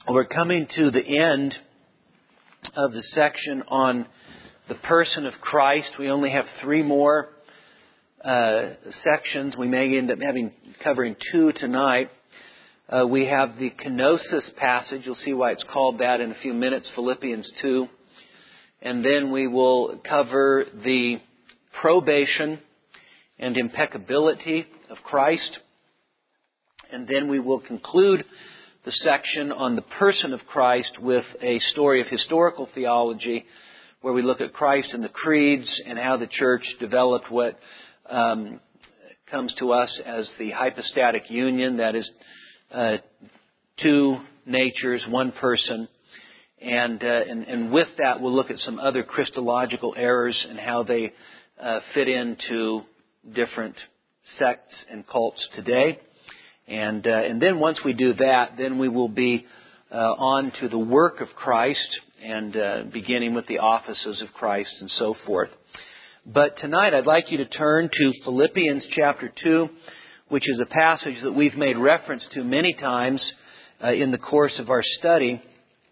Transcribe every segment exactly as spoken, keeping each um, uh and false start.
We're coming to the end of the section on the person of Christ. We only have three more uh, sections. We may end up having covering two tonight. Uh, we have the kenosis passage. You'll see why it's called that in a few minutes, Philippians two. And then we will cover the probation and impeccability of Christ. And then we will conclude the section on the person of Christ with a story of historical theology where we look at Christ and the creeds and how the church developed what um, comes to us as the hypostatic union, that is uh, two natures, one person. And, uh, and and with that we'll look at some other Christological errors and how they uh, fit into different sects and cults today. And uh, and then once we do that, then we will be uh, on to the work of Christ and uh, beginning with the offices of Christ and so forth. But tonight I'd like you to turn to Philippians chapter two, which is a passage that we've made reference to many times uh, in the course of our study.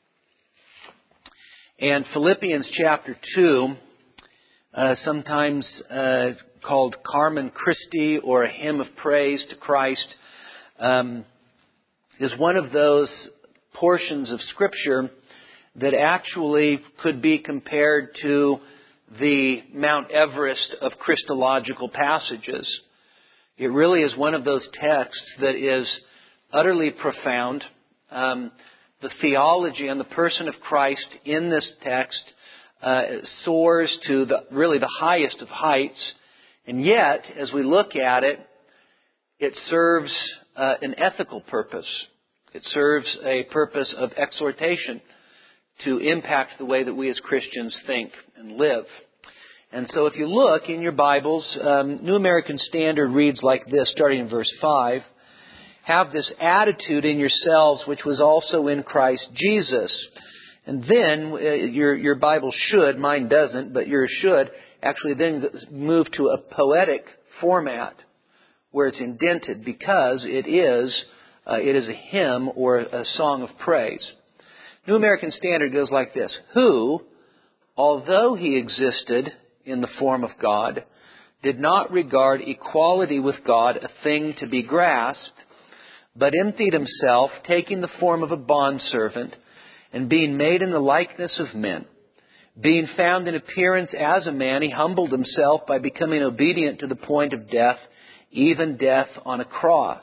And Philippians chapter two, uh, sometimes uh, called Carmen Christi or a hymn of praise to Christ, Um, is one of those portions of Scripture that actually could be compared to the Mount Everest of Christological passages. It really is one of those texts that is utterly profound. Um, the theology on the person of Christ in this text uh, soars to the really the highest of heights, and yet, as we look at it, it serves Uh, an ethical purpose. It serves a purpose of exhortation to impact the way that we as Christians think and live. And so if you look in your Bibles, um, New American Standard reads like this, starting in verse five. Have this attitude in yourselves which was also in Christ Jesus. And then uh, your, your Bible should, mine doesn't, but yours should, actually then move to a poetic format, where it's indented, because it is uh, it is a hymn or a song of praise. New American Standard goes like this. Who, although he existed in the form of God, did not regard equality with God a thing to be grasped, but emptied himself, taking the form of a bondservant, and being made in the likeness of men. Being found in appearance as a man, he humbled himself by becoming obedient to the point of death, even death on a cross.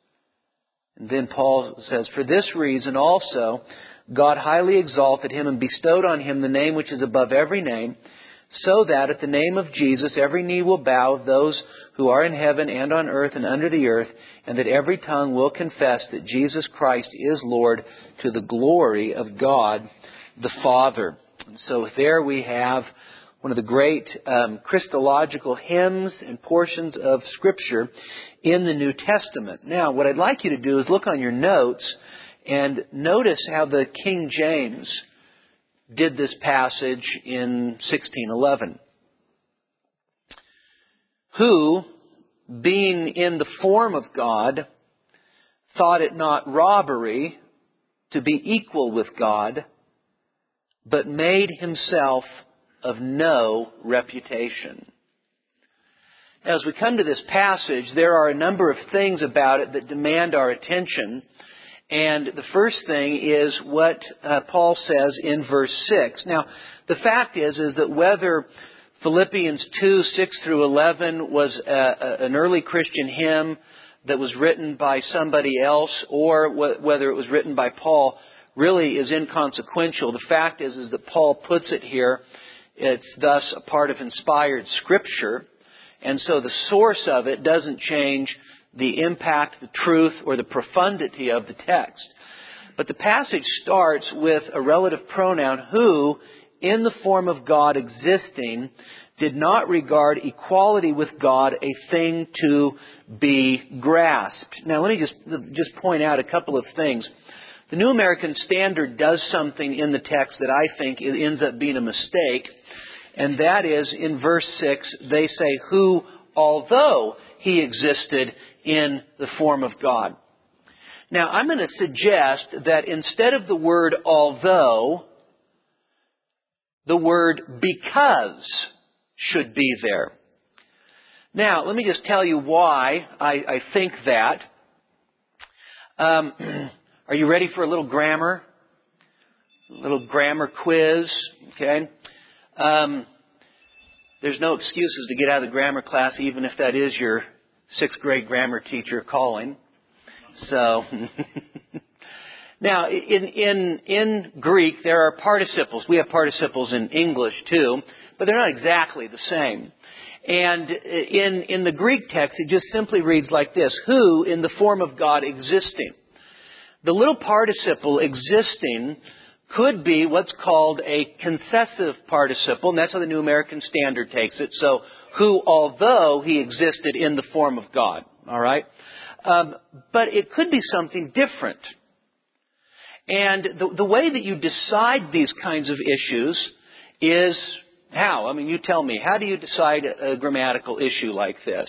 And then Paul says, for this reason also God highly exalted him and bestowed on him the name which is above every name, so that at the name of Jesus every knee will bow, those who are in heaven and on earth and under the earth, and that every tongue will confess that Jesus Christ is Lord, to the glory of God the Father. And so there we have one of the great um, Christological hymns and portions of Scripture in the New Testament. Now, what I'd like you to do is look on your notes and notice how the King James did this passage in sixteen eleven. Who, being in the form of God, thought it not robbery to be equal with God, but made himself of no reputation. As we come to this passage, there are a number of things about it that demand our attention. And the first thing is what uh, Paul says in verse six. Now, the fact is, is that whether Philippians two, six through eleven was a, a, an early Christian hymn that was written by somebody else, or wh- whether it was written by Paul, really is inconsequential. The fact is, is that Paul puts it here. It's thus a part of inspired Scripture. And so the source of it doesn't change the impact, the truth, or the profundity of the text. But the passage starts with a relative pronoun, who, in the form of God existing, did not regard equality with God a thing to be grasped. Now let me just, just point out a couple of things. The New American Standard does something in the text that I think it ends up being a mistake. And that is, in verse six, they say, who, although he existed in the form of God. Now, I'm going to suggest that instead of the word although, the word because should be there. Now, let me just tell you why I, I think that. Um, are you ready for a little grammar? A little grammar quiz, okay? Um, there's no excuses to get out of the grammar class, even if that is your sixth grade grammar teacher calling. So, now, in, in, in Greek, there are participles. We have participles in English too, but they're not exactly the same. And in, in the Greek text, it just simply reads like this: who in the form of God existing. The little participle existing could be what's called a concessive participle, and that's how the New American Standard takes it. So, who, although he existed in the form of God. All right? Um, but it could be something different. And the, the way that you decide these kinds of issues is how? I mean, you tell me. How do you decide a, a grammatical issue like this?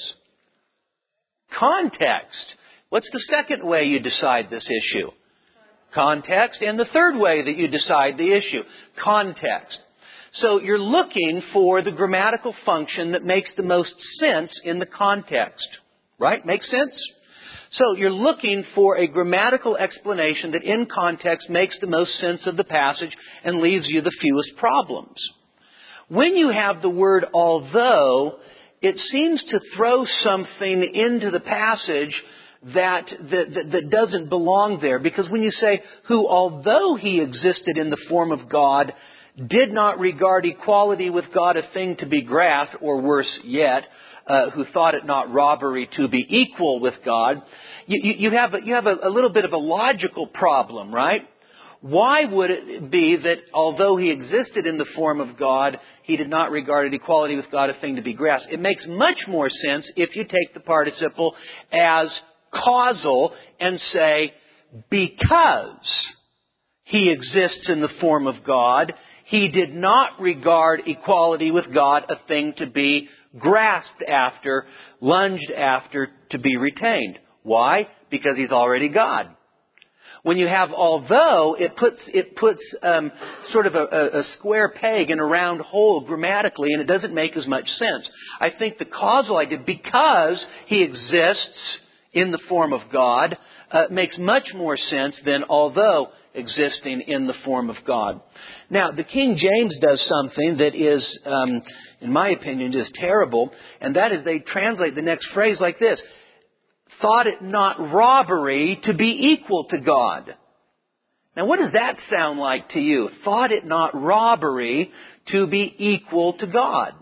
Context. What's the second way you decide this issue? Context. And the third way that you decide the issue? Context. So you're looking for the grammatical function that makes the most sense in the context. Right? Makes sense? So you're looking for a grammatical explanation that in context makes the most sense of the passage and leaves you the fewest problems. When you have the word although, it seems to throw something into the passage that, that, that, that doesn't belong there. Because when you say, who although he existed in the form of God, did not regard equality with God a thing to be grasped, or worse yet, Uh, who thought it not robbery to be equal with God, you, you, you have, a, you have a, a little bit of a logical problem, right? Why would it be that although he existed in the form of God, he did not regard equality with God a thing to be grasped? It makes much more sense if you take the participle as causal and say, because he exists in the form of God, he did not regard equality with God a thing to be grasped after, lunged after, to be retained. Why? Because he's already God. When you have although, it puts it puts um, sort of a, a square peg in a round hole grammatically, and it doesn't make as much sense. I think the causal idea, because he exists in the form of God, uh, makes much more sense than although existing in the form of God. Now, the King James does something that is, um, in my opinion, just terrible, and that is they translate the next phrase like this: thought it not robbery to be equal to God. Now, what does that sound like to you? Thought it not robbery to be equal to God.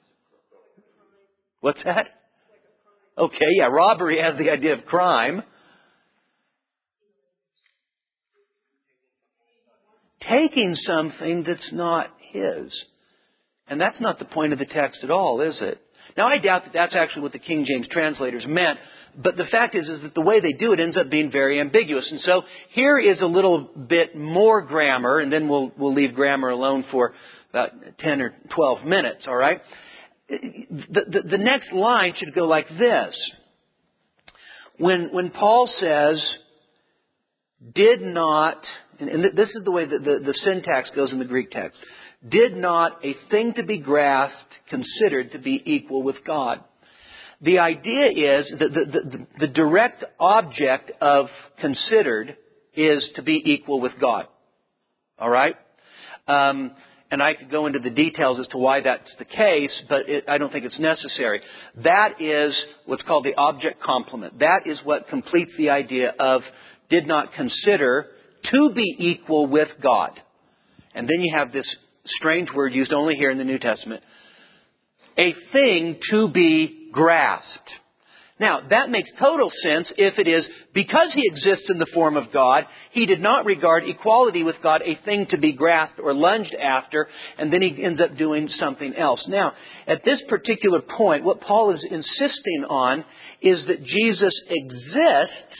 What's that? Okay, yeah, robbery has the idea of crime. Taking something that's not his. And that's not the point of the text at all, is it? Now, I doubt that that's actually what the King James translators meant, but the fact is, is that the way they do it ends up being very ambiguous. And so here is a little bit more grammar, and then we'll we'll leave grammar alone for about ten or twelve minutes, all right? The, the, the next line should go like this. When, when Paul says, did not, and this is the way that the, the syntax goes in the Greek text, did not a thing to be grasped considered to be equal with God. The idea is that the, the, the direct object of considered is to be equal with God. All right? Um, and I could go into the details as to why that's the case, but it, I don't think it's necessary. That is what's called the object complement. That is what completes the idea of did not consider to be equal with God. And then you have this strange word used only here in the New Testament. A thing to be grasped. Now, that makes total sense if it is because he exists in the form of God, he did not regard equality with God a thing to be grasped or lunged after, and then he ends up doing something else. Now, at this particular point, what Paul is insisting on is that Jesus exists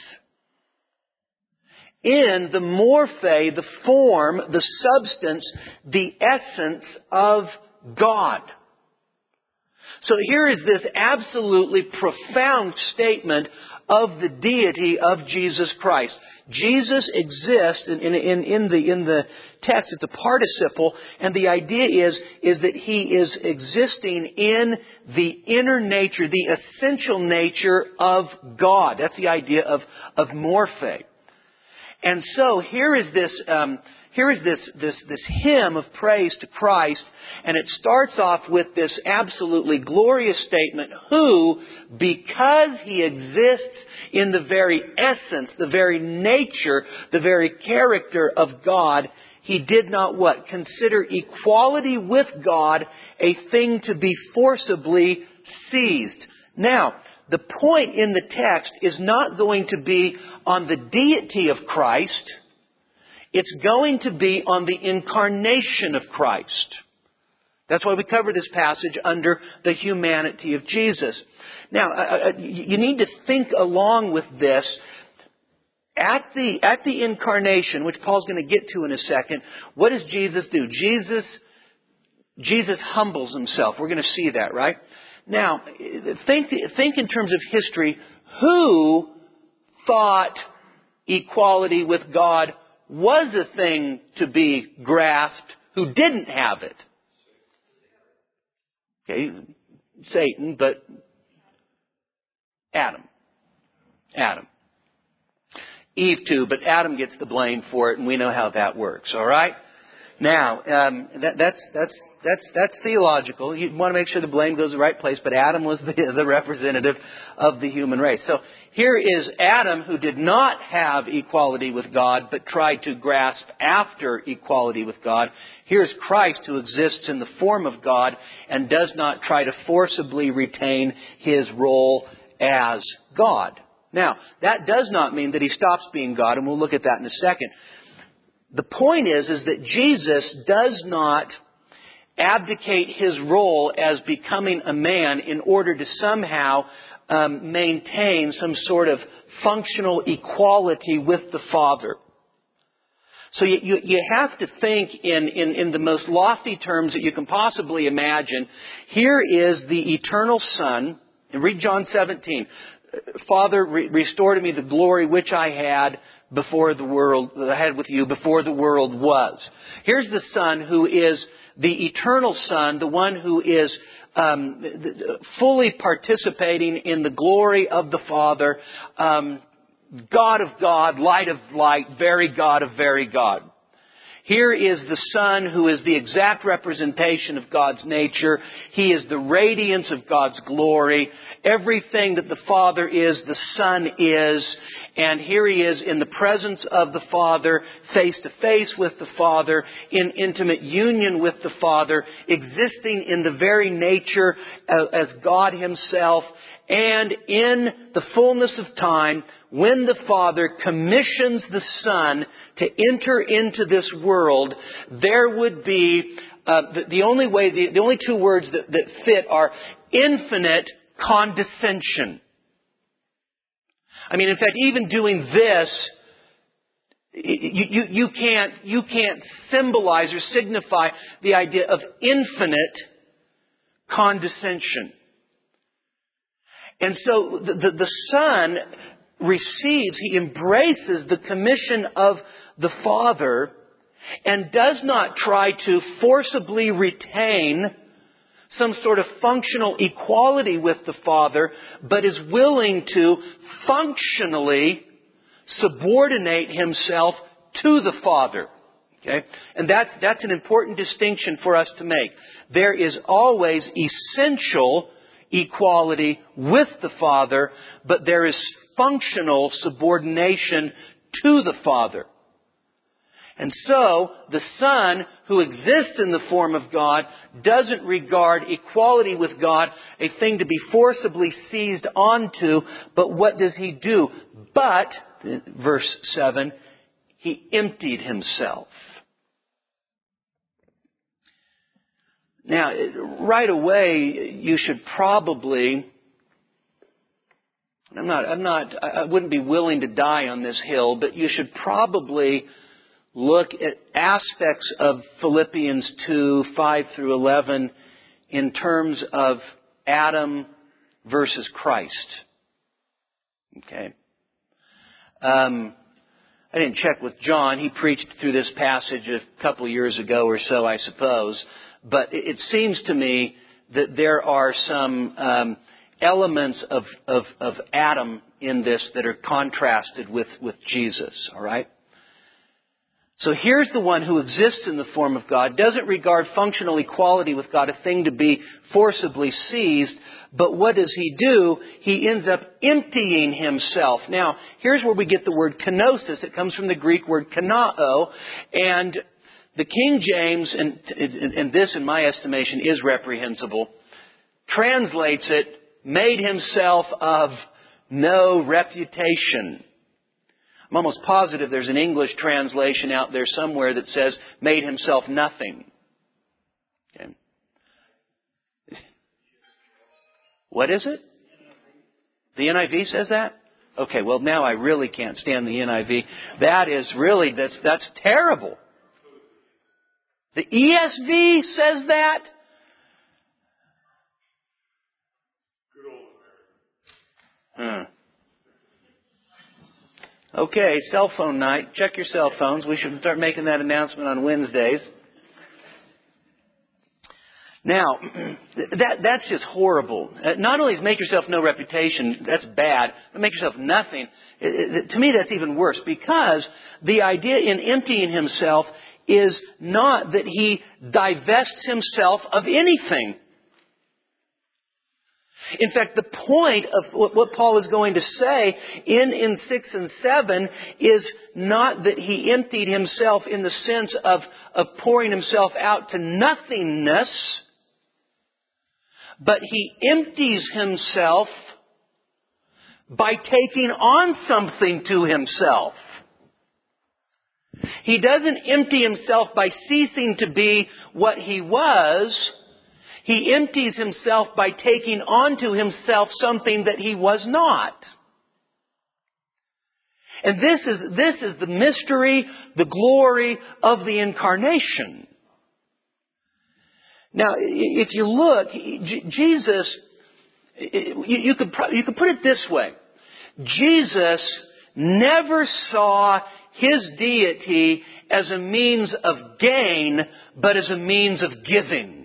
in the morphe, the form, the substance, the essence of God. So here is this absolutely profound statement of the deity of Jesus Christ. Jesus exists in, in, in, in, the, in the text. It's a participle. And the idea is, is that He is existing in the inner nature, the essential nature of God. That's the idea of, of morphe. And so here is this... Um, Here is this, this, this hymn of praise to Christ, and it starts off with this absolutely glorious statement, who, because He exists in the very essence, the very nature, the very character of God, He did not what? Consider equality with God a thing to be forcibly seized. Now, the point in the text is not going to be on the deity of Christ. It's going to be on the incarnation of Christ. That's why we cover this passage under the humanity of Jesus. Now, uh, you need to think along with this. At the, at the incarnation, which Paul's going to get to in a second, what does Jesus do? Jesus, Jesus humbles Himself. We're going to see that, right? Now, think, think in terms of history. Who thought equality with God was a thing to be grasped, who didn't have it? Okay, Satan, but Adam. Adam. Eve too, but Adam gets the blame for it, and we know how that works, all right? Now, um, that, that's, that's, that's, that's theological. You want to make sure the blame goes to the right place, but Adam was the, the representative of the human race. So here is Adam, who did not have equality with God, but tried to grasp after equality with God. Here's Christ, who exists in the form of God and does not try to forcibly retain His role as God. Now, that does not mean that He stops being God, and we'll look at that in a second. The point is, is that Jesus does not abdicate His role as becoming a man in order to somehow um, maintain some sort of functional equality with the Father. So you, you, you have to think in, in, in the most lofty terms that you can possibly imagine. Here is the eternal Son, and read John seventeen. Father, re- restore to me the glory which I had before the world, I had with you before the world was. Here's the Son who is the eternal Son, the one who is um, fully participating in the glory of the Father, um, God of God, light of light, very God of very God. Here is the Son who is the exact representation of God's nature. He is the radiance of God's glory. Everything that the Father is, the Son is. And here He is in the presence of the Father, face to face with the Father, in intimate union with the Father, existing in the very nature as God Himself. And in the fullness of time, when the Father commissions the Son to enter into this world, there would be, uh, the, the only way, the, the only two words that, that fit are infinite condescension. I mean, in fact, even doing this, you, you, you can't, you can't symbolize or signify the idea of infinite condescension. And so the, the, the Son receives, He embraces the commission of the Father and does not try to forcibly retain some sort of functional equality with the Father, but is willing to functionally subordinate Himself to the Father. Okay? And that's, that's an important distinction for us to make. There is always essential equality with the Father, but there is functional subordination to the Father. And so, the Son, who exists in the form of God, doesn't regard equality with God a thing to be forcibly seized onto, but what does He do? But, verse seven, He emptied Himself. Now, right away, you should probably, I'm not, I'm not, I wouldn't be willing to die on this hill, but you should probably look at aspects of Philippians two, five through eleven in terms of Adam versus Christ. Okay. Um, I didn't check with John. He preached through this passage a couple of years ago or so, I suppose. But it, it seems to me that there are some um, elements of, of, of Adam in this that are contrasted with, with Jesus. All right? So here's the one who exists in the form of God, doesn't regard functional equality with God a thing to be forcibly seized, but what does he do? He ends up emptying himself. Now, here's where we get the word kenosis. It comes from the Greek word kanao, and the King James, and, and this in my estimation is reprehensible, translates it, made himself of no reputation. I'm almost positive there's an English translation out there somewhere that says, made himself nothing. Okay. What is it? The N I V says that? Okay, well now I really can't stand the N I V. That is really, that's, that's terrible. The E S V says that? Hmm. Okay, cell phone night. Check your cell phones. We should start making that announcement on Wednesdays. Now, that that's just horrible. Not only is make yourself no reputation, that's bad, but make yourself nothing. It, it, to me, that's even worse, because the idea in emptying himself is not that he divests himself of anything. In fact, the point of what Paul is going to say in, in six and seven is not that he emptied himself in the sense of, of pouring himself out to nothingness, but he empties himself by taking on something to himself. He doesn't empty himself by ceasing to be what he was. He empties himself by taking onto himself something that he was not. And this is, this is the mystery, the glory of the incarnation. Now, if you look, Jesus, you could, you could put it this way. Jesus never saw His deity as a means of gain, but as a means of giving.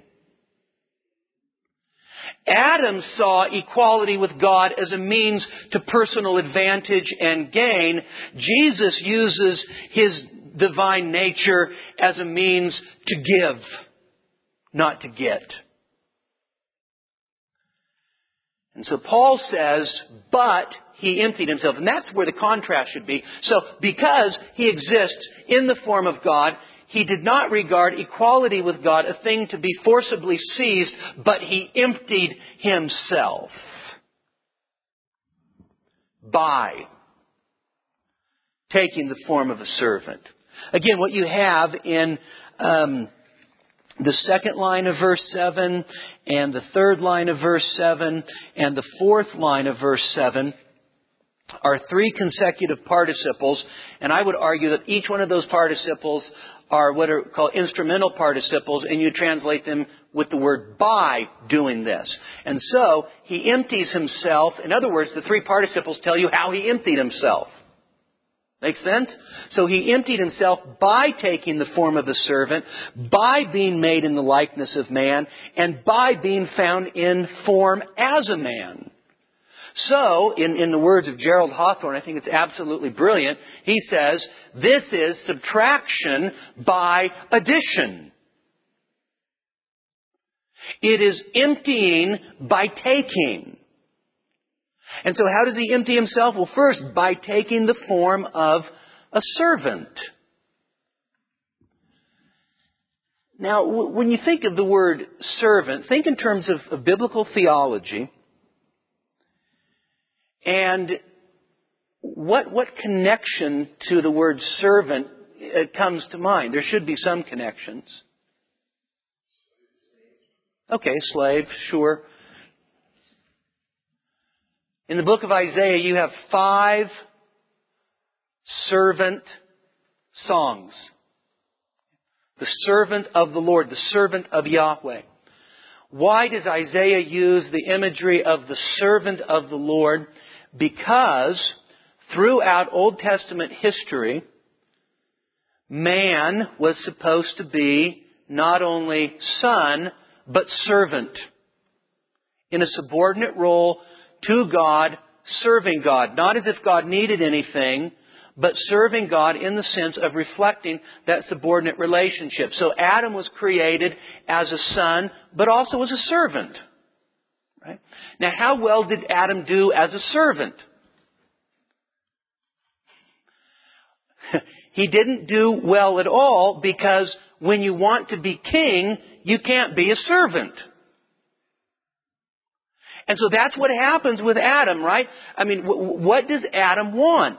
Adam saw equality with God as a means to personal advantage and gain. Jesus uses His divine nature as a means to give, not to get. And so Paul says, but He emptied Himself. And that's where the contrast should be. So because He exists in the form of God, He did not regard equality with God a thing to be forcibly seized, but He emptied Himself by taking the form of a servant. Again, what you have in um, the second line of verse seven and the third line of verse seven and the fourth line of verse seven are three consecutive participles, and I would argue that each one of those participles are what are called instrumental participles, and you translate them with the word by doing this. And so, He empties Himself. In other words, the three participles tell you how He emptied Himself. Make sense? So He emptied Himself by taking the form of a servant, by being made in the likeness of man, and by being found in form as a man. So, in, in the words of Gerald Hawthorne, I think it's absolutely brilliant, he says, this is subtraction by addition. It is emptying by taking. And so how does He empty Himself? Well, first, by taking the form of a servant. Now, when you think of the word servant, think in terms of, of biblical theology. And what what connection to the word servant comes to mind? There should be some connections. Okay, slave, sure. In the book of Isaiah, you have five servant songs. The servant of the Lord, the servant of Yahweh. Why does Isaiah use the imagery of the servant of the Lord? Because throughout Old Testament history, man was supposed to be not only son, but servant. In a subordinate role to God, serving God. Not as if God needed anything, but serving God in the sense of reflecting that subordinate relationship. So Adam was created as a son, but also as a servant. Right? Now, how well did Adam do as a servant? He didn't do well at all, because when you want to be king, you can't be a servant. And so that's what happens with Adam, right? I mean, what does Adam want?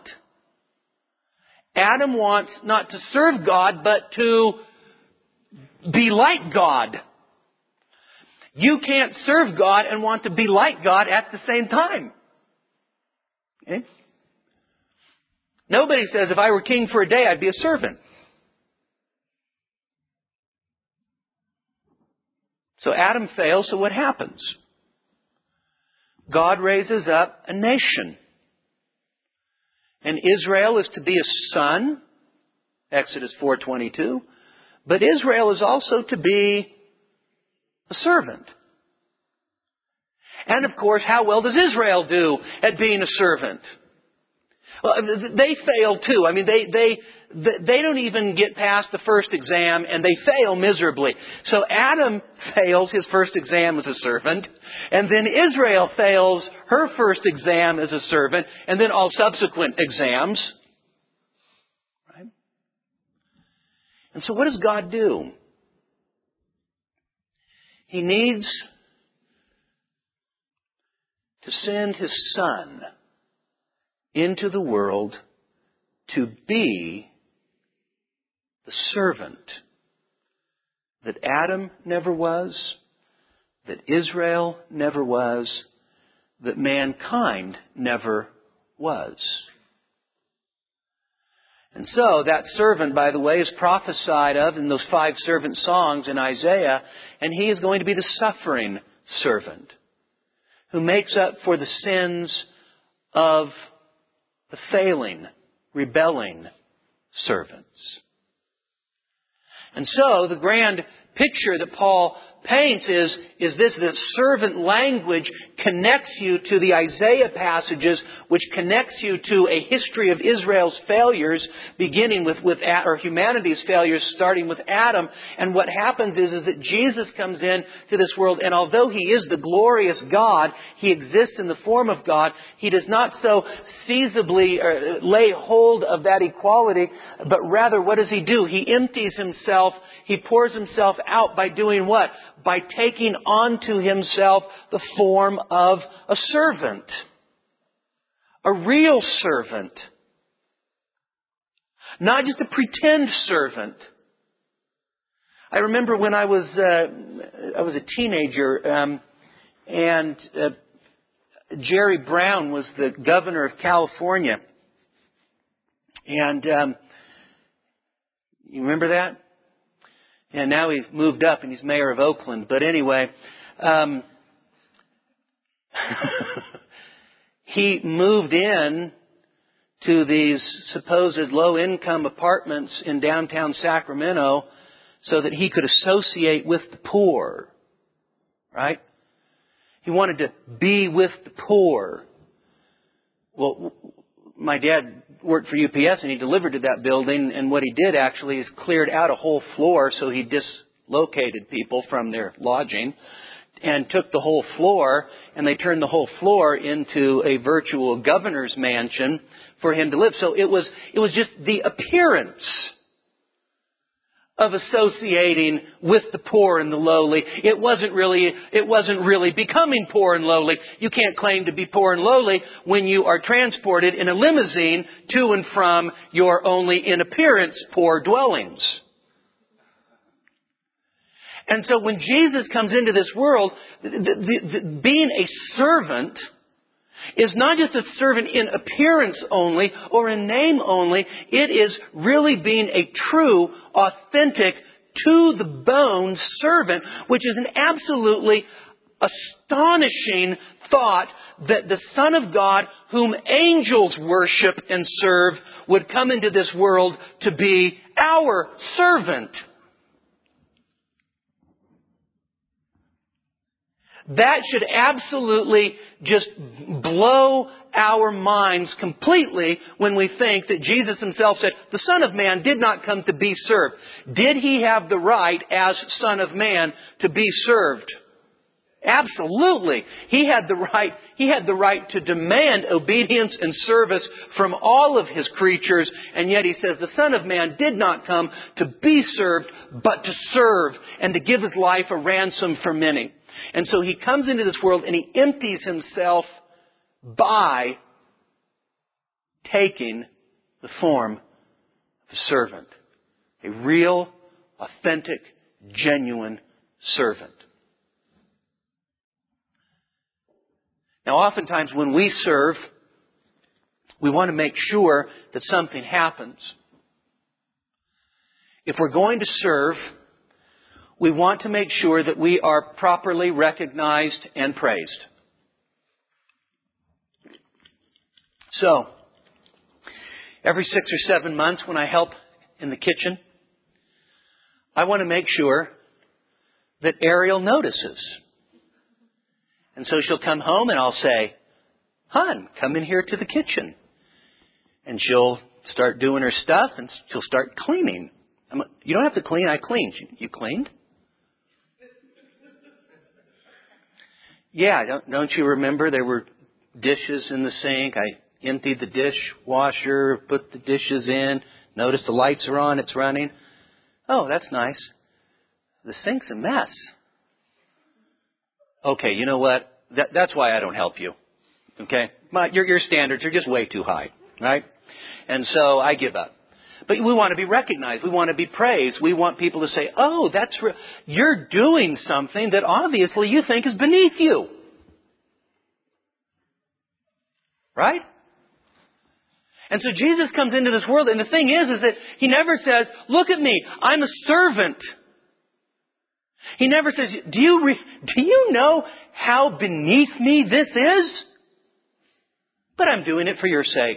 Adam wants not to serve God, but to be like God. You can't serve God and want to be like God at the same time. Okay? Nobody says, if I were king for a day, I'd be a servant. So Adam fails, so what happens? God raises up a nation. And Israel is to be a son, Exodus four twenty-two. But Israel is also to be a servant. And of course, how well does Israel do at being a servant? Well, they fail too. I mean, they, they, they don't even get past the first exam, and they fail miserably. So Adam fails his first exam as a servant, and then Israel fails her first exam as a servant, and then all subsequent exams. Right? And so what does God do? He needs to send His Son into the world to be the servant that Adam never was, that Israel never was, that mankind never was. And so that servant, by the way, is prophesied of in those five servant songs in Isaiah, and he is going to be the suffering servant who makes up for the sins of the failing, rebelling servants. And so the grand picture that Paul paints is, is this, that servant language connects you to the Isaiah passages, which connects you to a history of Israel's failures, beginning with, with or humanity's failures, starting with Adam. And what happens is, is that Jesus comes in to this world, and although He is the glorious God, He exists in the form of God, He does not so feasibly uh, lay hold of that equality, but rather what does He do? He empties Himself, He pours Himself out by doing what? By taking onto Himself the form of a servant. A real servant. Not just a pretend servant. I remember when I was uh, I was a teenager, um, and uh, Jerry Brown was the governor of California. And um, you remember that? And now he's moved up and he's mayor of Oakland. But anyway, um, he moved in to these supposed low-income apartments in downtown Sacramento so that he could associate with the poor. Right? He wanted to be with the poor. Well, my dad worked for U P S and he delivered to that building, and what he did actually is cleared out a whole floor, so he dislocated people from their lodging and took the whole floor, and they turned the whole floor into a virtual governor's mansion for him to live. So it was it was just the appearance of associating with the poor and the lowly. It wasn't really, it wasn't really becoming poor and lowly. You can't claim to be poor and lowly when you are transported in a limousine to and from your only in appearance poor dwellings. And so when Jesus comes into this world, the, the, the, being a servant is not just a servant in appearance only or in name only. It is really being a true, authentic to the bone servant, which is an absolutely astonishing thought that the Son of God, whom angels worship and serve, would come into this world to be our servant. That should absolutely just blow our minds completely when we think that Jesus Himself said, the Son of Man did not come to be served. Did He have the right as Son of Man to be served? Absolutely. He had the right, He had the right to demand obedience and service from all of His creatures, and yet He says the Son of Man did not come to be served, but to serve and to give His life a ransom for many. And so He comes into this world and He empties Himself by taking the form of a servant. A real, authentic, genuine servant. Now, oftentimes when we serve, we want to make sure that something happens. If we're going to serve, we want to make sure that we are properly recognized and praised. So, every six or seven months when I help in the kitchen, I want to make sure that Ariel notices. And so she'll come home and I'll say, "Hon, come in here to the kitchen." And she'll start doing her stuff and she'll start cleaning. I'm like, "You don't have to clean, I cleaned." "You cleaned?" "Yeah, don't, don't you remember there were dishes in the sink? I emptied the dishwasher, put the dishes in, noticed the lights are on, it's running." "Oh, that's nice. The sink's a mess." "Okay, you know what? That, that's why I don't help you. Okay? My, your, your standards are just way too high. Right? And so I give up." But we want to be recognized. We want to be praised. We want people to say, "Oh, that's re- you're doing something that obviously you think is beneath you." Right? And so Jesus comes into this world, and the thing is, is that He never says, "Look at me, I'm a servant." He never says, do you, re- do you know how beneath me this is? But I'm doing it for your sake.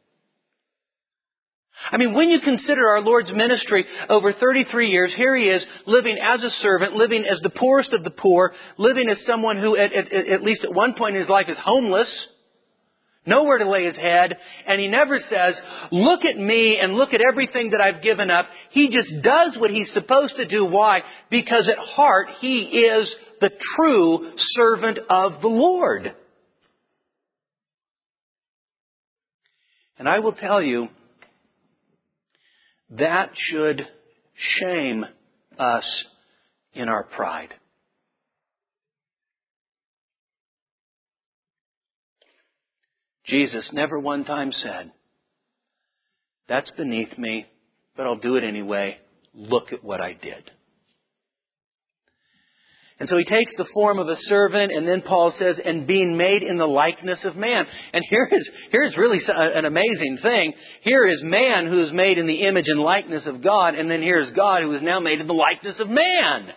I mean, when you consider our Lord's ministry over thirty-three years, here He is living as a servant, living as the poorest of the poor, living as someone who at, at, at least at one point in his life is homeless, nowhere to lay his head, and He never says, "Look at me and look at everything that I've given up." He just does what He's supposed to do. Why? Because at heart He is the true servant of the Lord. And I will tell you, that should shame us in our pride. Jesus never one time said, "That's beneath me, but I'll do it anyway. Look at what I did." And so He takes the form of a servant, and then Paul says, "and being made in the likeness of man." And here is, here's really an amazing thing. Here is man who is made in the image and likeness of God, and then here is God who is now made in the likeness of man.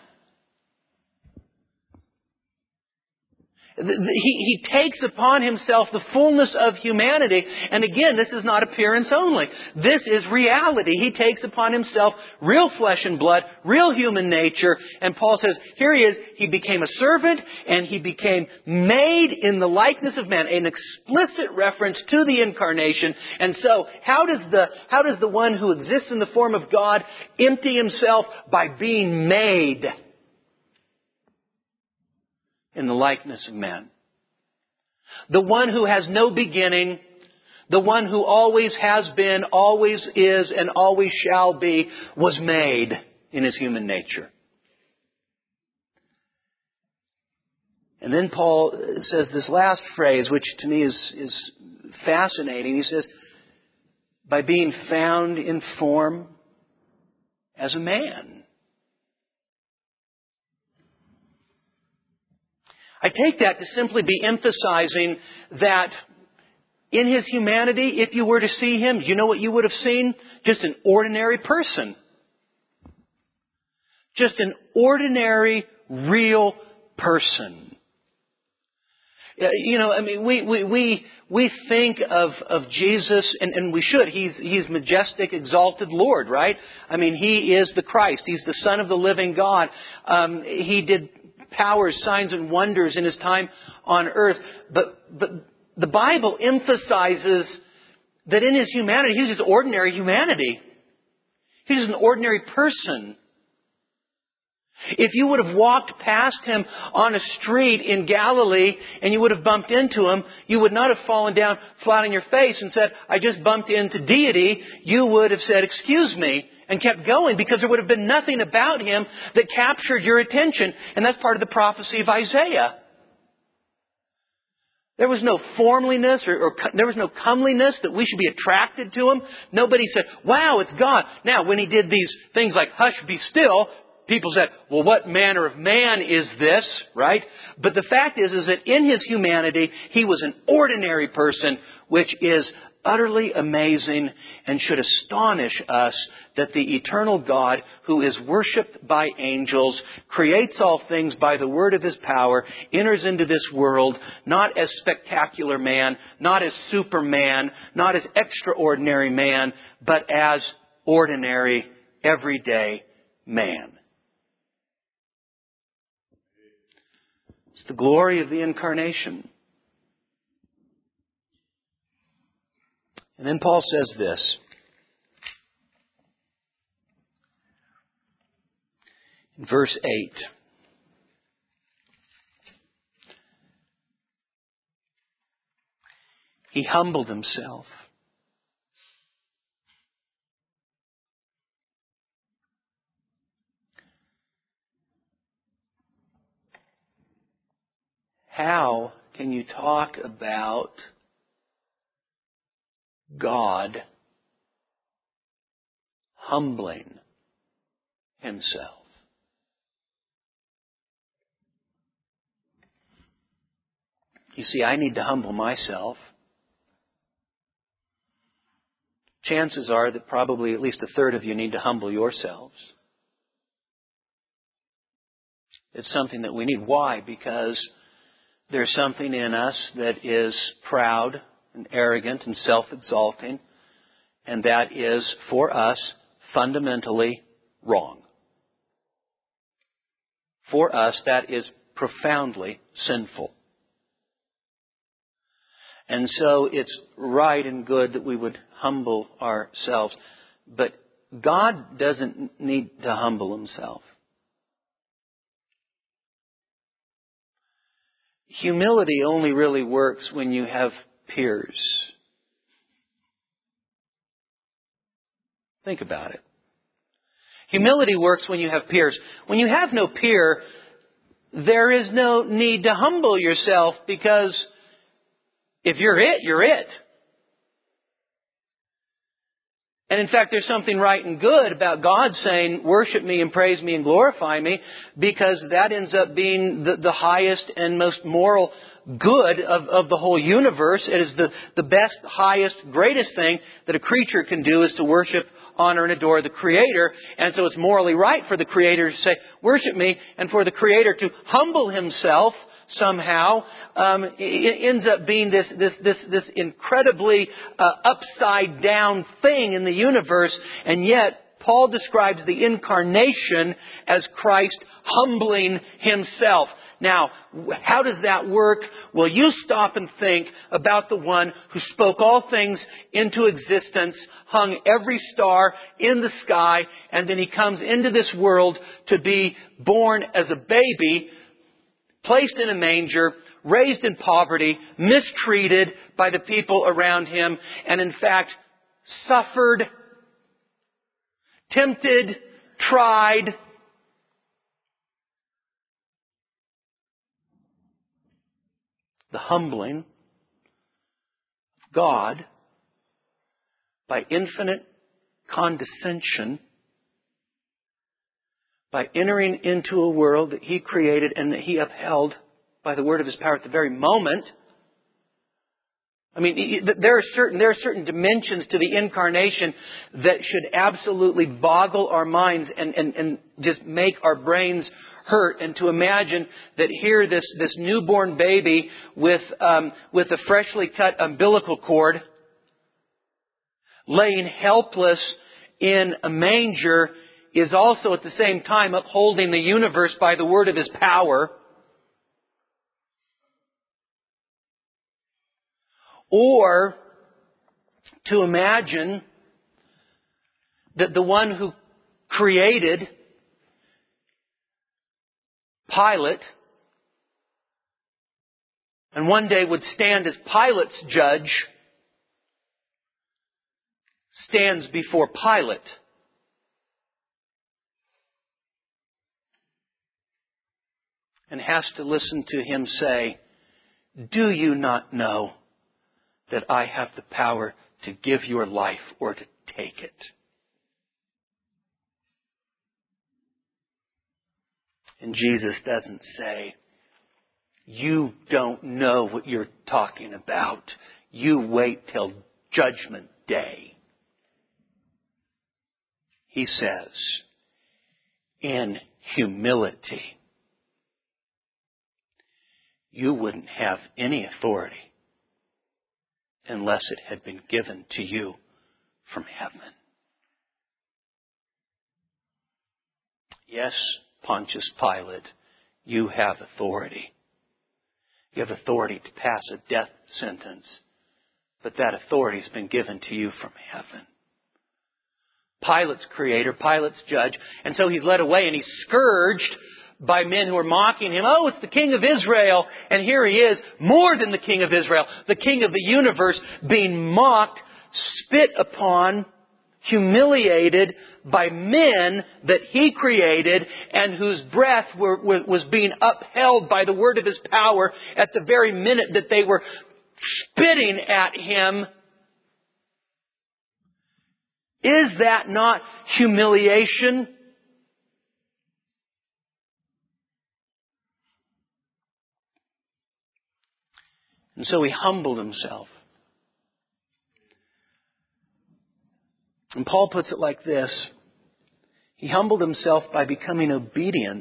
He, he takes upon Himself the fullness of humanity. And again, this is not appearance only. This is reality. He takes upon Himself real flesh and blood, real human nature. And Paul says, here He is. He became a servant and He became made in the likeness of man. An explicit reference to the incarnation. And so, how does the, how does the one who exists in the form of God empty Himself? By being made in the likeness of man. The one who has no beginning, the one who always has been, always is, and always shall be, was made in His human nature. And then Paul says this last phrase, which to me is, is fascinating. He says, by being found in form as a man. I take that to simply be emphasizing that in His humanity, if you were to see Him, you know what you would have seen? Just an ordinary person. Just an ordinary, real person. You know, I mean, we, we, we, we think of, of Jesus, and, and we should. He's, He's majestic, exalted Lord, right? I mean, He is the Christ. He's the Son of the living God. Um, he did powers, signs, and wonders in His time on earth. But, but the Bible emphasizes that in His humanity, He was just ordinary humanity. He was an ordinary person. If you would have walked past Him on a street in Galilee and you would have bumped into Him, you would not have fallen down flat on your face and said, I just bumped into deity. You would have said, excuse me, and kept going, because there would have been nothing about Him that captured your attention. And that's part of the prophecy of Isaiah. There was no formeliness or, or there was no comeliness that we should be attracted to Him. Nobody said, wow, it's God. Now, when He did these things like, hush, be still, people said, well, what manner of man is this, right? But the fact is, is that in His humanity, He was an ordinary person, which is utterly amazing and should astonish us that the eternal God, who is worshipped by angels, creates all things by the word of His power, enters into this world not as spectacular man, not as superman, not as extraordinary man, but as ordinary, everyday man. The glory of the incarnation. And then Paul says this. In verse eight. He humbled Himself. How can you talk about God humbling Himself? You see, I need to humble myself. Chances are that probably at least a third of you need to humble yourselves. It's something that we need. Why? Because there's something in us that is proud and arrogant and self-exalting, and that is, for us, fundamentally wrong. For us, that is profoundly sinful. And so it's right and good that we would humble ourselves. But God doesn't need to humble Himself. Humility only really works when you have peers. Think about it. Humility works when you have peers. When you have no peer, there is no need to humble yourself, because if you're it, you're it. And in fact, there's something right and good about God saying, worship me and praise me and glorify me, because that ends up being the, the highest and most moral good of, of the whole universe. It is the, the best, highest, greatest thing that a creature can do, is to worship, honor, and adore the Creator. And so it's morally right for the Creator to say, worship me, and for the Creator to humble Himself somehow. Um, it ends up being this this this this incredibly uh, upside down thing in the universe, and yet Paul describes the incarnation as Christ humbling Himself. Now, how does that work? Well, you stop and think about the one who spoke all things into existence, hung every star in the sky, and then He comes into this world to be born as a baby, placed in a manger, raised in poverty, mistreated by the people around Him, and in fact, suffered, tempted, tried. The humbling of God by infinite condescension, by entering into a world that He created and that He upheld by the word of His power at the very moment I mean, there are certain there are certain dimensions to the incarnation that should absolutely boggle our minds and, and, and just make our brains hurt. And to imagine that here, this this newborn baby with um, with a freshly cut umbilical cord, laying helpless in a manger, is also at the same time upholding the universe by the word of His power. Or to imagine that the one who created Pilate and one day would stand as Pilate's judge stands before Pilate. And has to listen to him say, "Do you not know that I have the power to give your life or to take it?" And Jesus doesn't say, "You don't know what you're talking about. You wait till Judgment Day." He says, in humility, you wouldn't have any authority unless it had been given to you from heaven. Yes, Pontius Pilate, you have authority. You have authority to pass a death sentence, but that authority has been given to you from heaven. Pilate's creator, Pilate's judge, and so he's led away and he's scourged by men who are mocking him. Oh, it's the King of Israel. And here he is, more than the King of Israel, the King of the universe, being mocked, spit upon, humiliated by men that he created and whose breath were, was being upheld by the word of His power at the very minute that they were spitting at Him. Is that not humiliation? And so He humbled Himself. And Paul puts it like this. He humbled Himself by becoming obedient.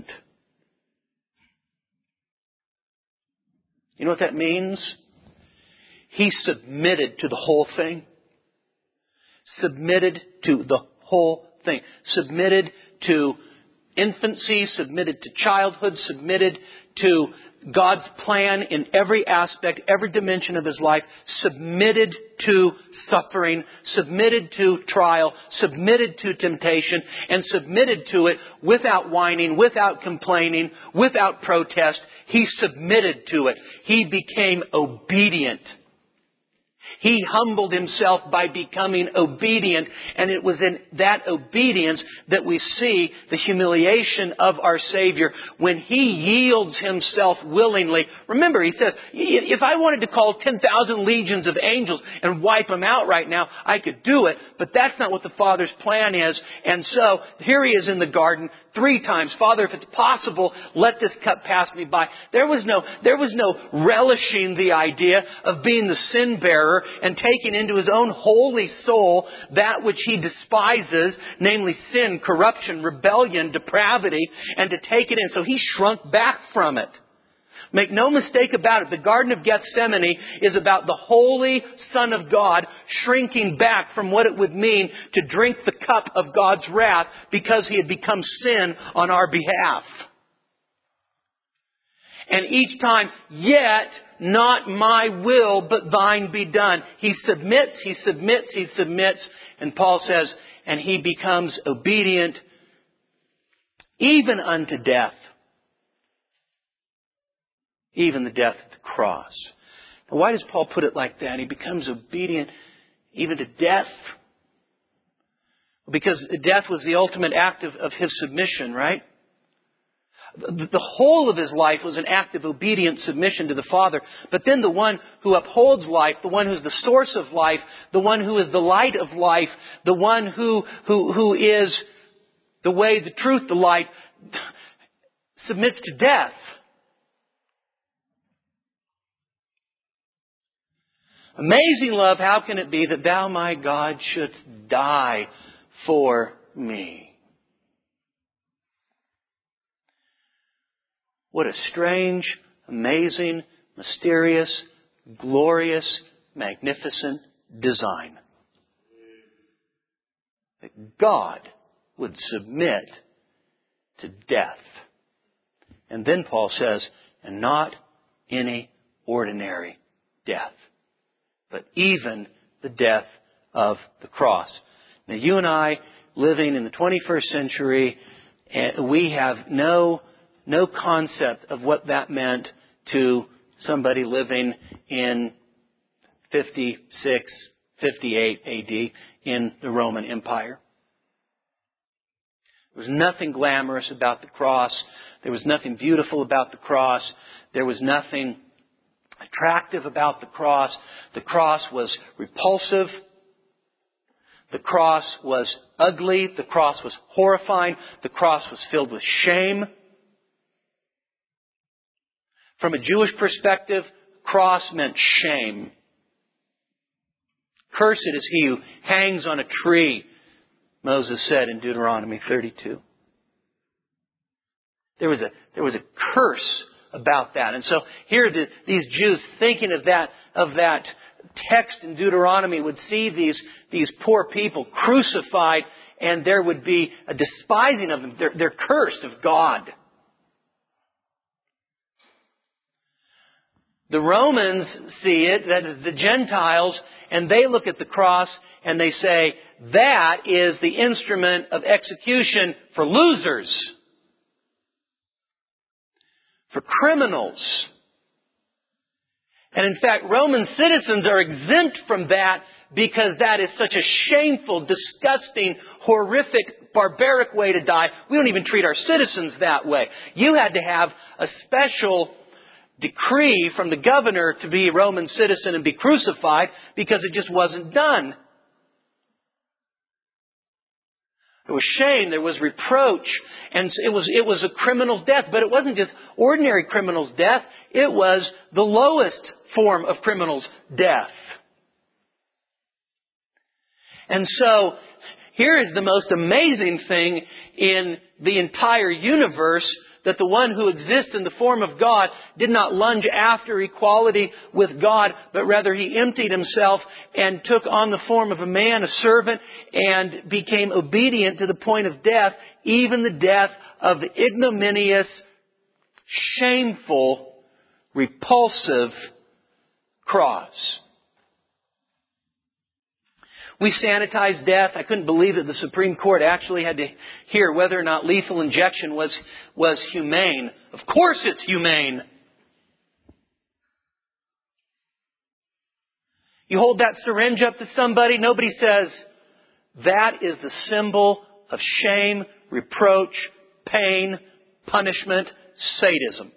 You know what that means? He submitted to the whole thing. Submitted to the whole thing. Submitted to infancy, submitted to childhood, submitted to God's plan in every aspect, every dimension of His life, submitted to suffering, submitted to trial, submitted to temptation, and submitted to it without whining, without complaining, without protest. He submitted to it. He became obedient. He humbled Himself by becoming obedient. And it was in that obedience that we see the humiliation of our Savior when He yields Himself willingly. Remember, He says, if I wanted to call ten thousand legions of angels and wipe them out right now, I could do it. But that's not what the Father's plan is. And so here He is in the garden three times. Father, if it's possible, let this cup pass me by. There was no, there was no relishing the idea of being the sin bearer and taking into His own holy soul that which He despises, namely sin, corruption, rebellion, depravity, and to take it in. So He shrunk back from it. Make no mistake about it, the Garden of Gethsemane is about the holy Son of God shrinking back from what it would mean to drink the cup of God's wrath because He had become sin on our behalf. And each time, yet not my will, but thine be done. He submits, he submits, he submits. And Paul says, and He becomes obedient even unto death. Even the death of the cross. Now, why does Paul put it like that? He becomes obedient even to death. Because death was the ultimate act of, of His submission, right? The whole of His life was an act of obedient submission to the Father. But then the one who upholds life, the one who's the source of life, the one who is the light of life, the one who, who, who is the way, the truth, the light, submits to death. Amazing love, how can it be that thou, my God, shouldst die for me? What a strange, amazing, mysterious, glorious, magnificent design. That God would submit to death. And then Paul says, and not any ordinary death, but even the death of the cross. Now you and I, living in the twenty-first century, we have no, no concept of what that meant to somebody living in fifty-six, fifty-eight A D in the Roman Empire. There was nothing glamorous about the cross. There was nothing beautiful about the cross. There was nothing attractive about the cross. The cross was repulsive. The cross was ugly. The cross was horrifying. The cross was filled with shame. From a Jewish perspective, cross meant shame. Cursed is he who hangs on a tree, Moses said in Deuteronomy thirty-two. There was a, there was a curse about that. And so here the, these Jews, thinking of that, of that text in Deuteronomy, would see these, these poor people crucified, and there would be a despising of them. They're, they're cursed of God. The Romans see it, that is the Gentiles, and they look at the cross and they say, that is the instrument of execution for losers, for criminals. And in fact, Roman citizens are exempt from that because that is such a shameful, disgusting, horrific, barbaric way to die. We don't even treat our citizens that way. You had to have a special decree from the governor to be a Roman citizen and be crucified because it just wasn't done. There was shame, there was reproach, and it was, it was a criminal's death. But it wasn't just ordinary criminal's death. It was the lowest form of criminal's death. And so, here is the most amazing thing in the entire universe, that the one who exists in the form of God did not lunge after equality with God, but rather He emptied Himself and took on the form of a man, a servant, and became obedient to the point of death, even the death of the ignominious, shameful, repulsive cross. We sanitize death. I couldn't believe that the Supreme Court actually had to hear whether or not lethal injection was, was humane. Of course it's humane. You hold that syringe up to somebody, nobody says, that is the symbol of shame, reproach, pain, punishment, sadism.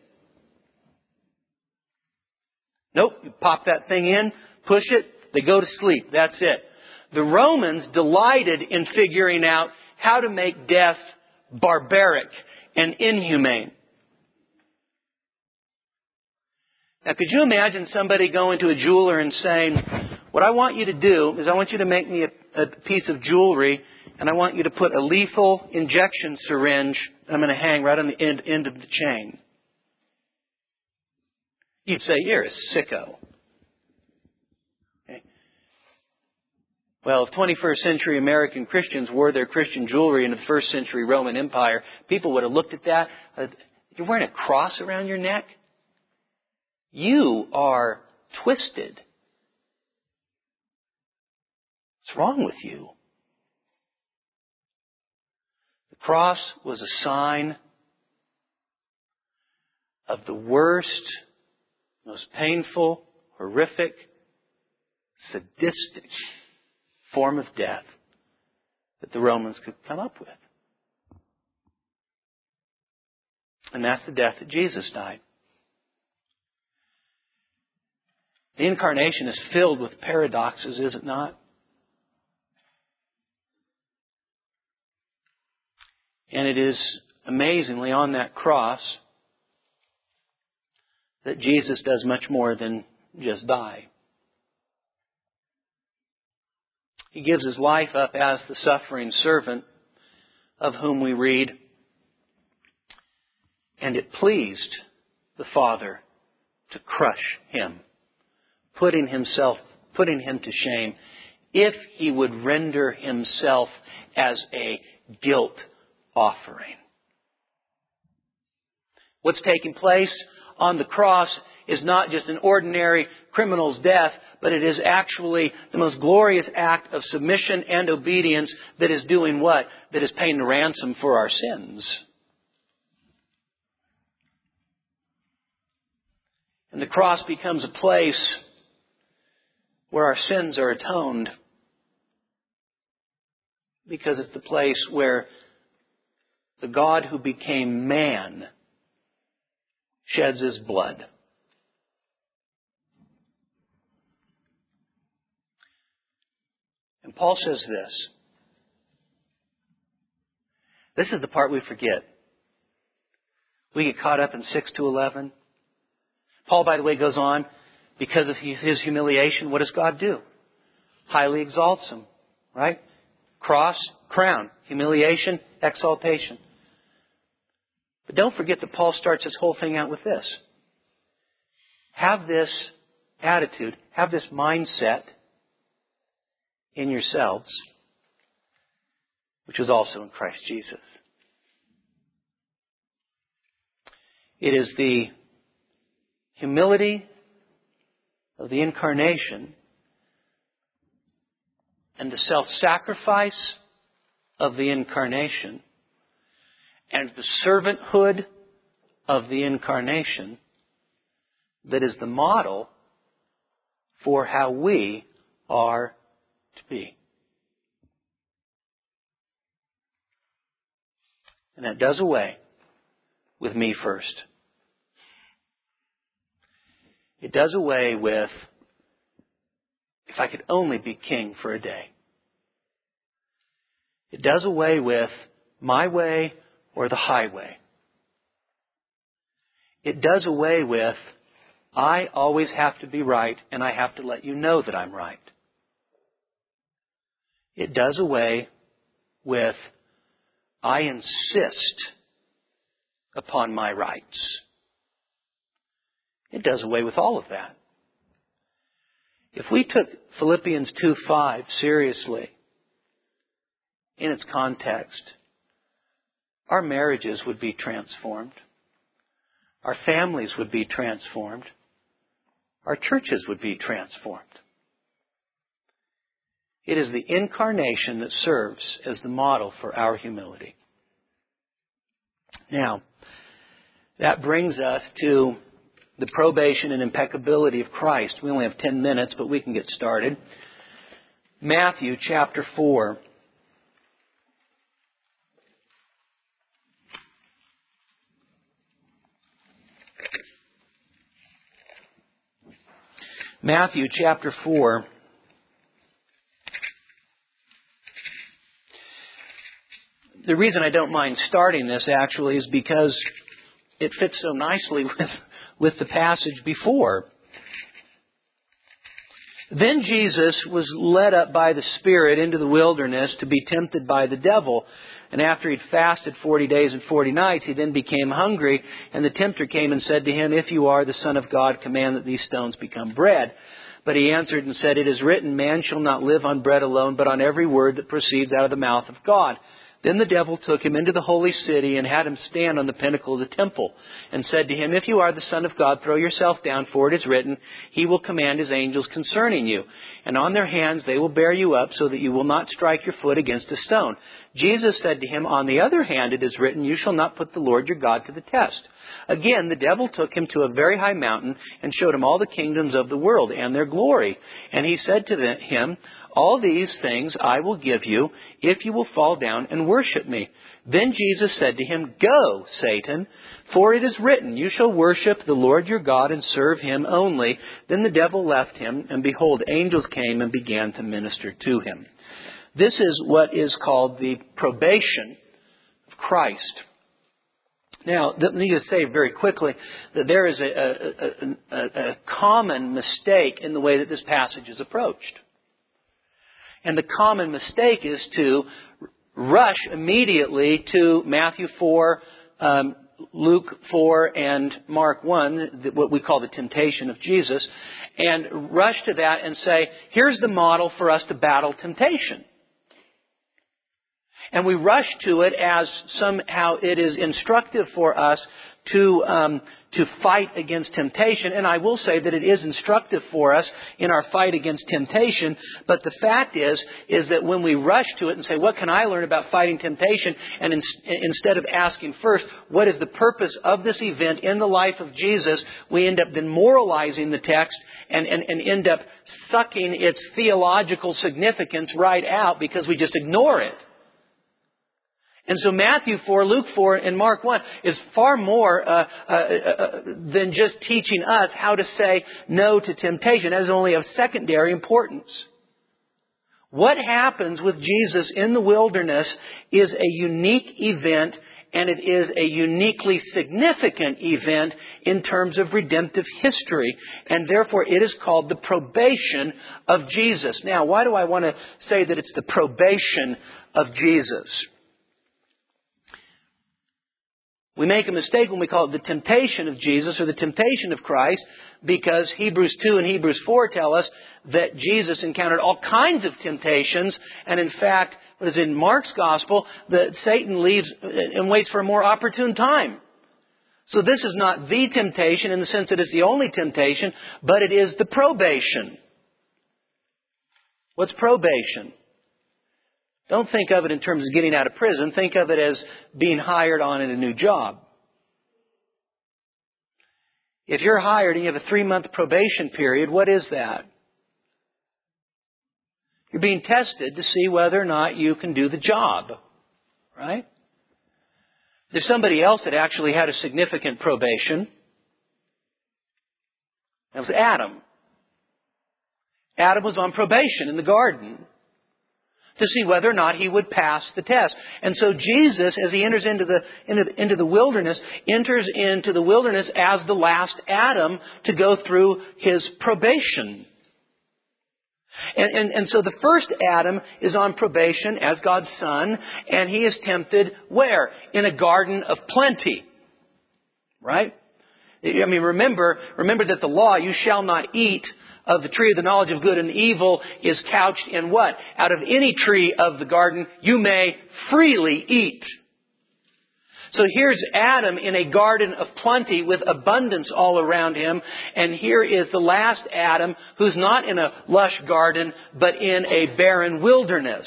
Nope, you pop that thing in, push it, they go to sleep. That's it. The Romans delighted in figuring out how to make death barbaric and inhumane. Now, could you imagine somebody going to a jeweler and saying, what I want you to do is I want you to make me a, a piece of jewelry, and I want you to put a lethal injection syringe that I'm going to hang right on the end, end of the chain. You'd say, you're a sicko. Well, if twenty-first century American Christians wore their Christian jewelry in the first century Roman Empire, people would have looked at that. Uh, you're wearing a cross around your neck? You are twisted. What's wrong with you? The cross was a sign of the worst, most painful, horrific, sadistic form of death that the Romans could come up with. And that's the death that Jesus died. The incarnation is filled with paradoxes, is it not? And it is amazingly on that cross that Jesus does much more than just die. He gives His life up as the suffering servant of whom we read, and it pleased the Father to crush Him, putting himself, putting Him to shame, if He would render Himself as a guilt offering. What's taking place on the cross is not just an ordinary criminal's death, but it is actually the most glorious act of submission and obedience that is doing what? That is paying the ransom for our sins. And the cross becomes a place where our sins are atoned, because it's the place where the God who became man sheds His blood. And Paul says this. This is the part we forget. We get caught up in six to eleven. Paul, by the way, goes on, because of his humiliation, what does God do? Highly exalts him, right? Cross, crown, humiliation, exaltation. But don't forget that Paul starts his whole thing out with this. Have this attitude, have this mindset in yourselves, which was also in Christ Jesus. It is the humility of the incarnation and the self-sacrifice of the incarnation and the servanthood of the incarnation that is the model for how we are to be. And that does away with me first. It does away with, if I could only be king for a day. It does away with my way or the highway. It does away with, I always have to be right and I have to let you know that I'm right. It does away with, I insist upon my rights. It does away with all of that. If we took Philippians two five seriously in its context, our marriages would be transformed. Our families would be transformed. Our churches would be transformed. It is the incarnation that serves as the model for our humility. Now, that brings us to the probation and impeccability of Christ. We only have ten minutes, but we can get started. Matthew chapter four. Matthew chapter four. The reason I don't mind starting this actually is because it fits so nicely with, with the passage before. Then Jesus was led up by the Spirit into the wilderness to be tempted by the devil. And after he'd fasted forty days and forty nights, he then became hungry. And the tempter came and said to him, If you are the Son of God, command that these stones become bread. But he answered and said, It is written, Man shall not live on bread alone, but on every word that proceeds out of the mouth of God. Then the devil took him into the holy city and had him stand on the pinnacle of the temple and said to him, If you are the Son of God, throw yourself down, for it is written, He will command His angels concerning you. And on their hands they will bear you up so that you will not strike your foot against a stone. Jesus said to him, On the other hand, it is written, You shall not put the Lord your God to the test. Again, the devil took him to a very high mountain and showed him all the kingdoms of the world and their glory. And he said to him, All these things I will give you if you will fall down and worship me. Then Jesus said to him, Go, Satan, for it is written, You shall worship the Lord your God and serve Him only. Then the devil left him, and behold, angels came and began to minister to him. This is what is called the probation of Christ. Now, let me just say very quickly that there is a, a, a, a common mistake in the way that this passage is approached. And the common mistake is to rush immediately to Matthew four, um, Luke four, and Mark one, what we call the temptation of Jesus, and rush to that and say, here's the model for us to battle temptation. And we rush to it as somehow it is instructive for us to um, to fight against temptation. And I will say that it is instructive for us in our fight against temptation. But the fact is, is that when we rush to it and say, what can I learn about fighting temptation? And in, instead of asking first, what is the purpose of this event in the life of Jesus? We end up then moralizing the text and, and, and end up sucking its theological significance right out because we just ignore it. And so Matthew four, Luke four, and Mark one is far more uh, uh, uh, than just teaching us how to say no to temptation. That is only of secondary importance. What happens with Jesus in the wilderness is a unique event, and it is a uniquely significant event in terms of redemptive history. And therefore it is called the probation of Jesus. Now, why do I want to say that it's the probation of Jesus? We make a mistake when we call it the temptation of Jesus or the temptation of Christ, because Hebrews two and Hebrews four tell us that Jesus encountered all kinds of temptations. And in fact, what is in Mark's Gospel, that Satan leaves and waits for a more opportune time. So this is not the temptation in the sense that it's the only temptation, but it is the probation. What's probation? Don't think of it in terms of getting out of prison. Think of it as being hired on in a new job. If you're hired and you have a three-month probation period, what is that? You're being tested to see whether or not you can do the job. Right? There's somebody else that actually had a significant probation. That was Adam. Adam was on probation in the garden to see whether or not he would pass the test. And so Jesus, as he enters into the, into, into the wilderness, enters into the wilderness as the last Adam to go through his probation. And, and, and so the first Adam is on probation as God's son, and he is tempted where? In a garden of plenty. Right? I mean, remember, remember that the law, you shall not eat of the tree of the knowledge of good and evil, is couched in what? Out of any tree of the garden you may freely eat. So here's Adam in a garden of plenty with abundance all around him. And here is the last Adam who's not in a lush garden, but in a barren wilderness.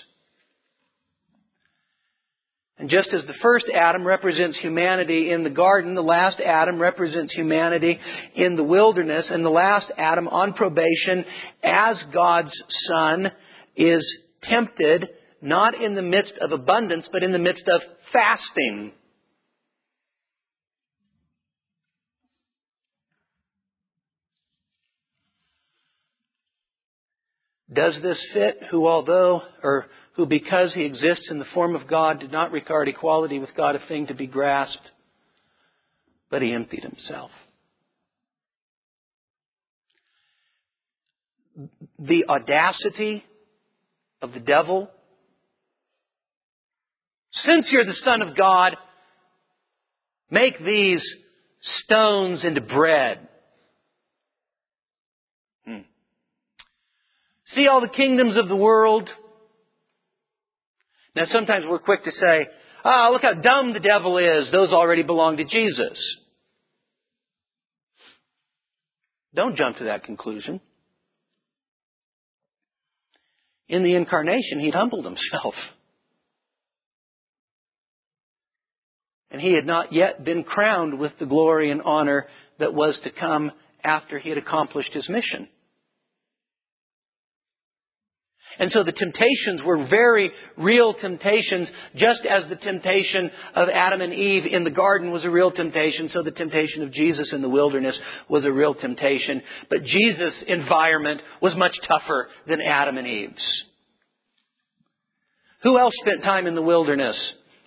And just as the first Adam represents humanity in the garden, the last Adam represents humanity in the wilderness. And the last Adam on probation as God's son is tempted not in the midst of abundance, but in the midst of fasting. Does this fit? Who although, or who because he exists in the form of God, did not regard equality with God a thing to be grasped, but he emptied himself. The audacity of the devil. Since you're the Son of God, make these stones into bread. Hmm. See all the kingdoms of the world? Now sometimes we're quick to say, ah, oh, look how dumb the devil is. Those already belong to Jesus. Don't jump to that conclusion. In the incarnation, he'd humbled himself. And he had not yet been crowned with the glory and honor that was to come after he had accomplished his mission. And so the temptations were very real temptations, just as the temptation of Adam and Eve in the garden was a real temptation, so the temptation of Jesus in the wilderness was a real temptation. But Jesus' environment was much tougher than Adam and Eve's. Who else spent time in the wilderness?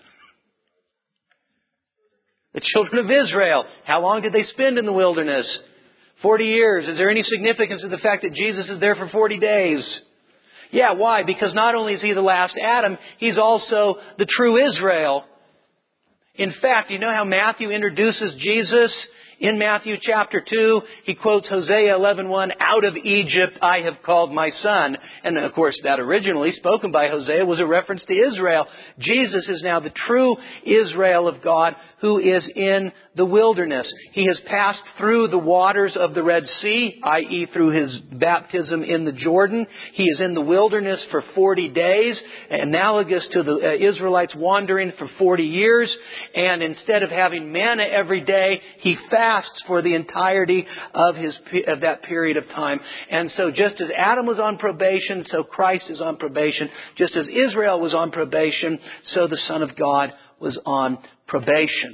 The children of Israel. How long did they spend in the wilderness? Forty years. Is there any significance to the fact that Jesus is there for forty days? Yeah, why? Because not only is He the last Adam, He's also the true Israel. In fact, you know how Matthew introduces Jesus? In Matthew chapter two, he quotes Hosea eleven one, "Out of Egypt I have called my son." And of course, that originally spoken by Hosea was a reference to Israel. Jesus is now the true Israel of God who is in the wilderness. He has passed through the waters of the Red Sea, that is through His baptism in the Jordan. He is in the wilderness for forty days, analogous to the uh, Israelites wandering for forty years. And instead of having manna every day, He fasts for the entirety of his of that period of time. And so just as Adam was on probation, so Christ is on probation. Just as Israel was on probation, so the Son of God was on probation.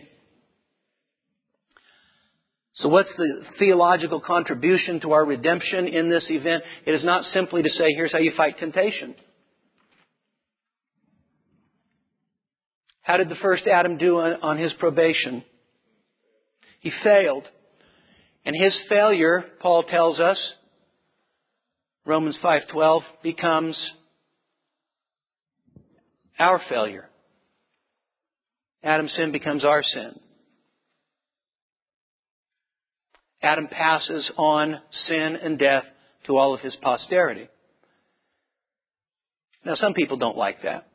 So what's the theological contribution to our redemption in this event? It is not simply to say, here's how you fight temptation. How did the first Adam do on his probation? He failed. And his failure, Paul tells us, Romans five twelve, becomes our failure. Adam's sin becomes our sin. Adam passes on sin and death to all of his posterity. Now, some people don't like that.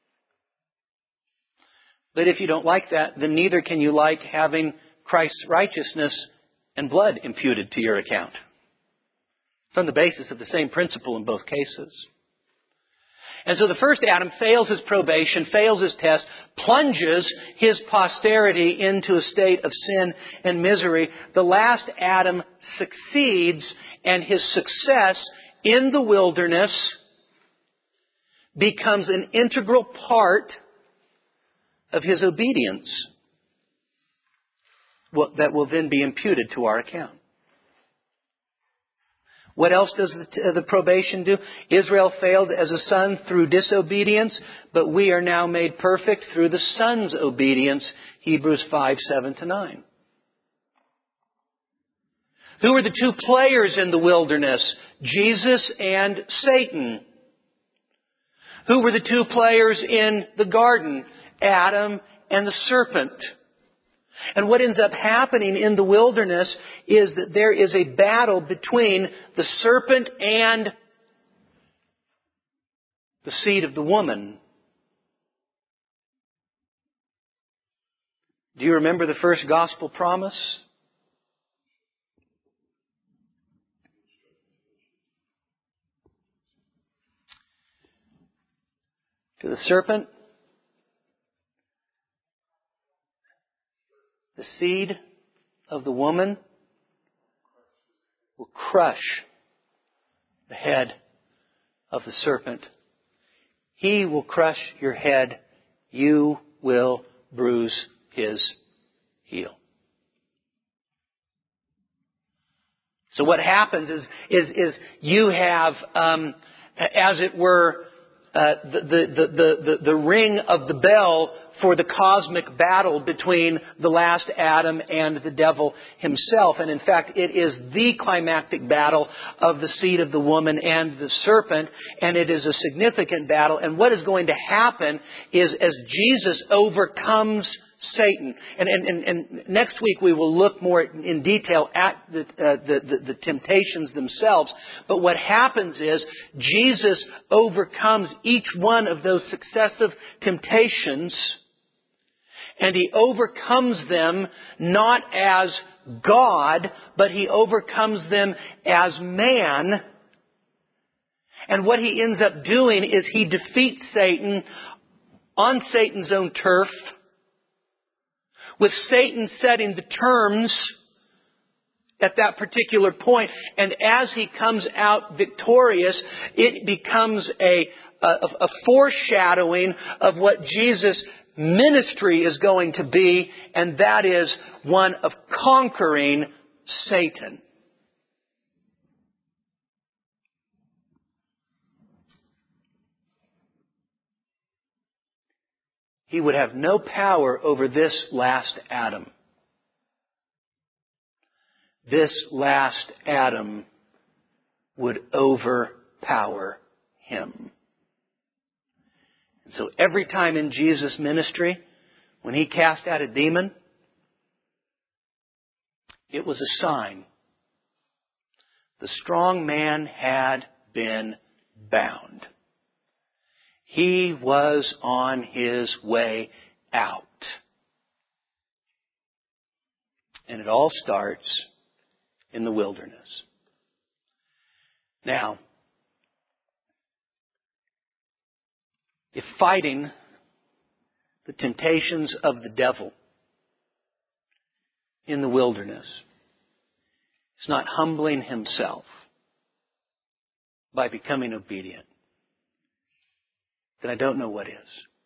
But if you don't like that, then neither can you like having Christ's righteousness and blood imputed to your account. It's on the basis of the same principle in both cases. And so the first Adam fails his probation, fails his test, plunges his posterity into a state of sin and misery. The last Adam succeeds, and his success in the wilderness becomes an integral part of his obedience that will then be imputed to our account. What else does the, the probation do? Israel failed as a son through disobedience, but we are now made perfect through the Son's obedience, Hebrews five, seven to nine. Who were the two players in the wilderness? Jesus and Satan. Who were the two players in the garden? Adam and the serpent. And what ends up happening in the wilderness is that there is a battle between the serpent and the seed of the woman. Do you remember the first gospel promise? To the serpent, the seed of the woman will crush the head of the serpent. He will crush your head. You will bruise his heel. So what happens is, is, is you have, um, as it were, uh, the, the, the, the, the ring of the bell for the cosmic battle between the last Adam and the devil himself. And in fact, it is the climactic battle of the seed of the woman and the serpent. And it is a significant battle. And what is going to happen is as Jesus overcomes Satan. And, and, and, and next week we will look more in detail at the, uh, the, the, the temptations themselves. But what happens is Jesus overcomes each one of those successive temptations. And He overcomes them not as God, but He overcomes them as man. And what He ends up doing is He defeats Satan on Satan's own turf, with Satan setting the terms at that particular point. And as he comes out victorious, it becomes a, a, a foreshadowing of what Jesus' ministry is going to be, and that is one of conquering Satan. He would have no power over this last Adam. This last Adam would overpower him. And so every time in Jesus' ministry, when he cast out a demon, it was a sign. The strong man had been bound. He was on his way out. And it all starts in the wilderness. Now, if fighting the temptations of the devil in the wilderness is not humbling himself by becoming obedient, then I don't know what is.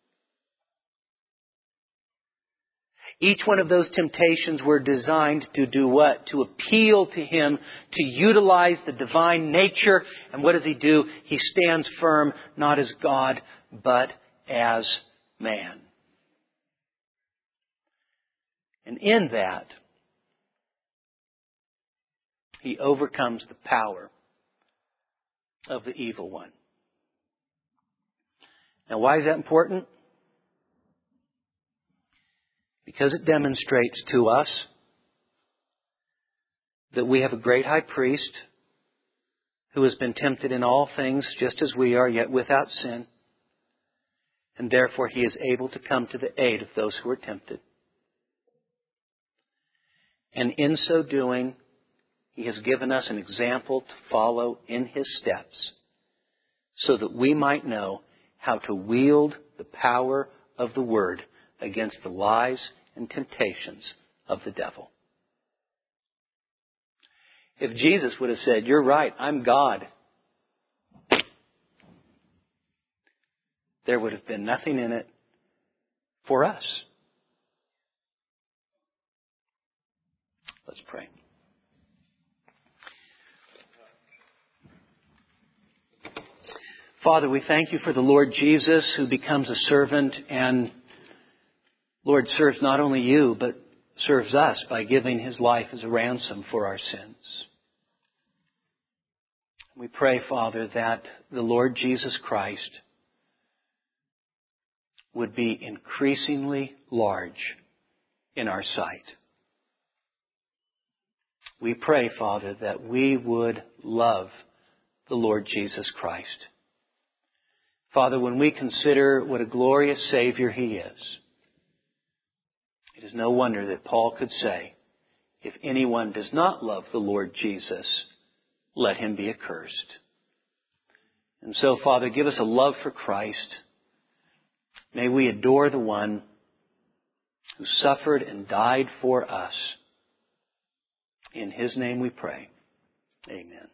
Each one of those temptations were designed to do what? To appeal to him, to utilize the divine nature. And what does he do? He stands firm, not as God, but as man. And in that, he overcomes the power of the evil one. Now, why is that important? Because it demonstrates to us that we have a great high priest who has been tempted in all things just as we are, yet without sin. And therefore he is able to come to the aid of those who are tempted. And in so doing, he has given us an example to follow in his steps so that we might know how to wield the power of the Word against the lies and temptations of the devil. If Jesus would have said, "You're right, I'm God," there would have been nothing in it for us. Let's pray. Father, we thank you for the Lord Jesus who becomes a servant and, Lord, serves not only you, but serves us by giving his life as a ransom for our sins. We pray, Father, that the Lord Jesus Christ would be increasingly large in our sight. We pray, Father, that we would love the Lord Jesus Christ. Father, when we consider what a glorious Savior he is, it is no wonder that Paul could say, if anyone does not love the Lord Jesus, let him be accursed. And so, Father, give us a love for Christ. May we adore the one who suffered and died for us. In his name we pray. Amen.